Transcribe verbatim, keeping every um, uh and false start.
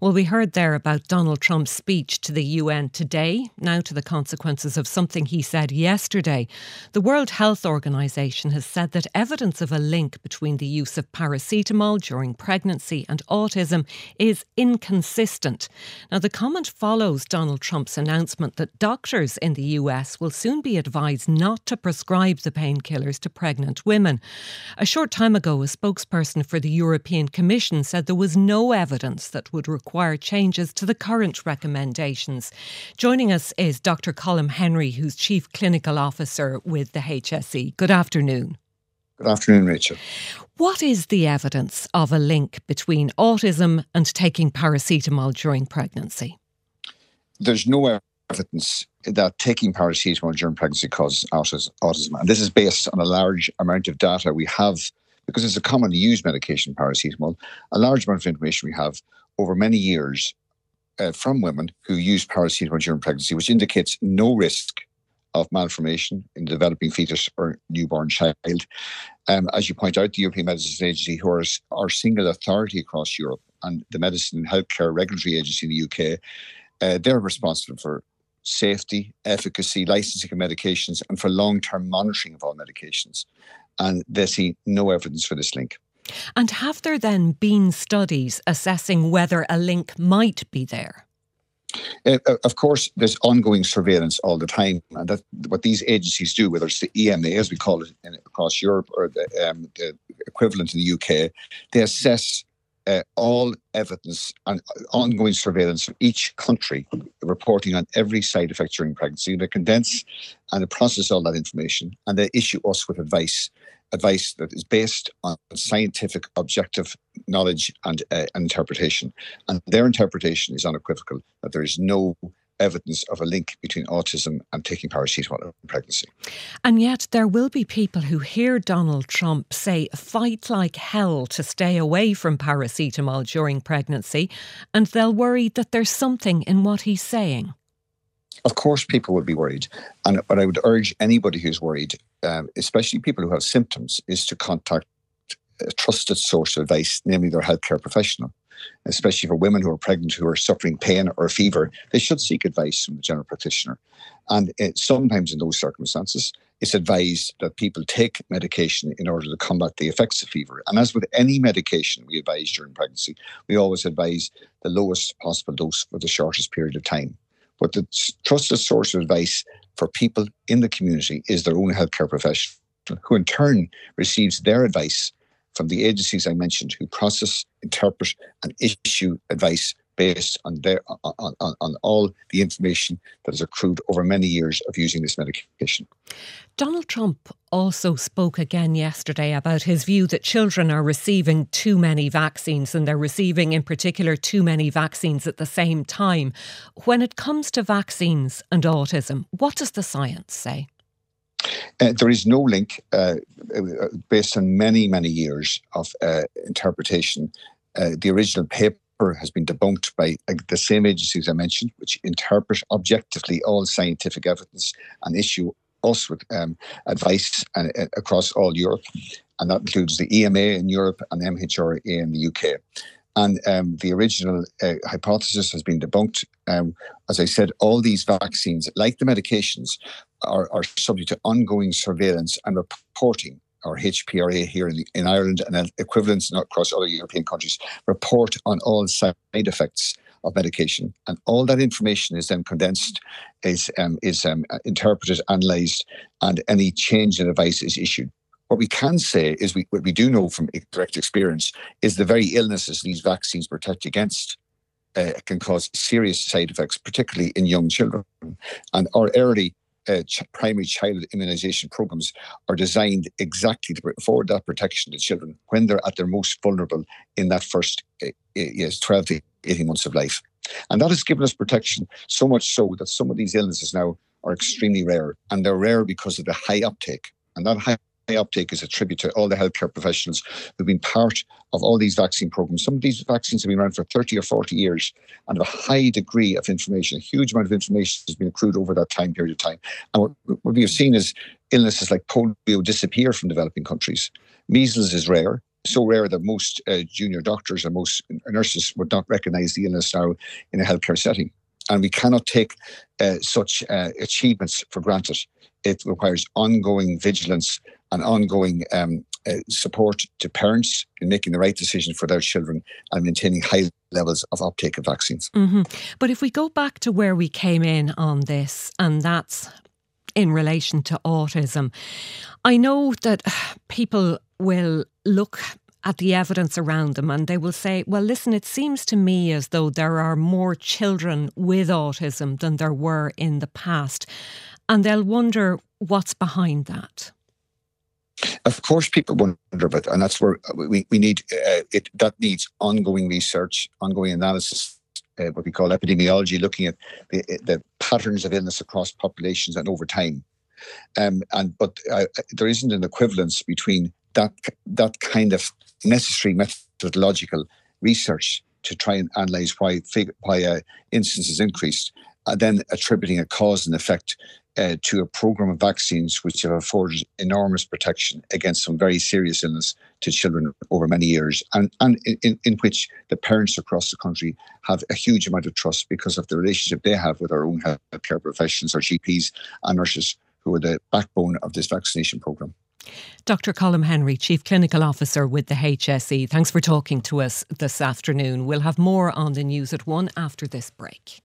Well, we heard there about Donald Trump's speech to the U N today, now to the consequences of something he said yesterday. The World Health Organization has said that evidence of a link between the use of paracetamol during pregnancy and autism is inconsistent. Now, the comment follows Donald Trump's announcement that doctors in the U S will soon be advised not to prescribe the painkillers to pregnant women. A short time ago, a spokesperson for the European Commission said there was no evidence that would require changes to the current recommendations. Joining us is Doctor Colm Henry, who's Chief Clinical Officer with the H S E. Good afternoon. Good afternoon, Rachel. What is the evidence of a link between autism and taking paracetamol during pregnancy? There's no evidence that taking paracetamol during pregnancy causes autism. And this is based on a large amount of data we have, because it's a commonly used medication, paracetamol, a large amount of information we have over many years uh, from women who use paracetamol during pregnancy, which indicates no risk of malformation in the developing fetus or newborn child. Um, as you point out, the European Medicines Agency, who are our single authority across Europe, and the Medicine and Healthcare Regulatory Agency in the U K, uh, they're responsible for safety, efficacy, licensing of medications, and for long-term monitoring of all medications. And they see no evidence for this link. And have there then been studies assessing whether a link might be there? Uh, of course, there's ongoing surveillance all the time, and that what these agencies do, whether it's the E M A, as we call it in, across Europe, or the, um, the equivalent in the U K, they assess uh, all evidence and ongoing surveillance of each country, reporting on every side effect during pregnancy. They condense and they process all that information, and they issue us with advice. Advice that is based on scientific, objective knowledge and, uh, and interpretation. And their interpretation is unequivocal, that there is no evidence of a link between autism and taking paracetamol in pregnancy. And yet there will be people who hear Donald Trump say fight like hell to stay away from paracetamol during pregnancy, and they'll worry that there's something in what he's saying. Of course, people would be worried. And what I would urge anybody who's worried, um, especially people who have symptoms, is to contact a trusted source of advice, namely their healthcare professional. Especially for women who are pregnant who are suffering pain or fever, they should seek advice from the general practitioner. And it, sometimes in those circumstances, it's advised that people take medication in order to combat the effects of fever. And as with any medication we advise during pregnancy, we always advise the lowest possible dose for the shortest period of time. But the trusted source of advice for people in the community is their own healthcare professional, who in turn receives their advice from the agencies I mentioned, who process, interpret and issue advice based on their on, on, on all the information that is accrued over many years of using this medication. Donald Trump also spoke again yesterday about his view that children are receiving too many vaccines, and they're receiving in particular too many vaccines at the same time. When it comes to vaccines and autism, what does the science say? Uh, there is no link uh, based on many, many years of uh, interpretation. Uh, the original paper has been debunked by uh, the same agencies I mentioned, which interpret objectively all scientific evidence and issue us with um, advice uh, across all Europe. And that includes the E M A in Europe and M H R A in the U K. And um, the original uh, hypothesis has been debunked. Um, as I said, all these vaccines, like the medications, are, are subject to ongoing surveillance and reporting, or H P R A here in, the, in Ireland and equivalents across other European countries, report on all side effects of medication. And all that information is then condensed, is, um, is um, interpreted, analysed, and any change in advice is issued. What we can say is, we, what we do know from direct experience, is the very illnesses these vaccines protect against uh, can cause serious side effects, particularly in young children. And our early uh, ch- primary childhood immunisation programmes are designed exactly to afford that protection to children when they're at their most vulnerable in that first uh, yes, twelve to eighteen months of life. And that has given us protection, so much so that some of these illnesses now are extremely rare. And they're rare because of the high uptake. And that high High uptake is a tribute to all the healthcare professionals who've been part of all these vaccine programs. Some of these vaccines have been around for thirty or forty years and have a high degree of information. A huge amount of information has been accrued over that time period of time. And what, what we have seen is illnesses like polio disappear from developing countries. Measles is rare. so rare that most uh, junior doctors and most nurses would not recognise the illness now in a healthcare setting. And we cannot take uh, such uh, achievements for granted. It requires ongoing vigilance and ongoing um, uh, support to parents in making the right decision for their children and maintaining high levels of uptake of vaccines. Mm-hmm. But if we go back to where we came in on this, and that's in relation to autism, I know that people will look at the evidence around them and they will say, well, listen, it seems to me as though there are more children with autism than there were in the past. And they'll wonder what's behind that. Of course, people wonder about it, and that's where we, we need uh, it. That needs ongoing research, ongoing analysis, uh, what we call epidemiology, looking at the, the patterns of illness across populations and over time. Um, and but uh, there isn't an equivalence between that that kind of necessary methodological research to try and analyse why why uh, instances increased, and then attributing a cause and effect uh, to a programme of vaccines which have afforded enormous protection against some very serious illness to children over many years, and, and in, in which the parents across the country have a huge amount of trust because of the relationship they have with our own healthcare professions, our G Ps and nurses, who are the backbone of this vaccination programme. Doctor Colm Henry, Chief Clinical Officer with the H S E, thanks for talking to us this afternoon. We'll have more on the news at one after this break.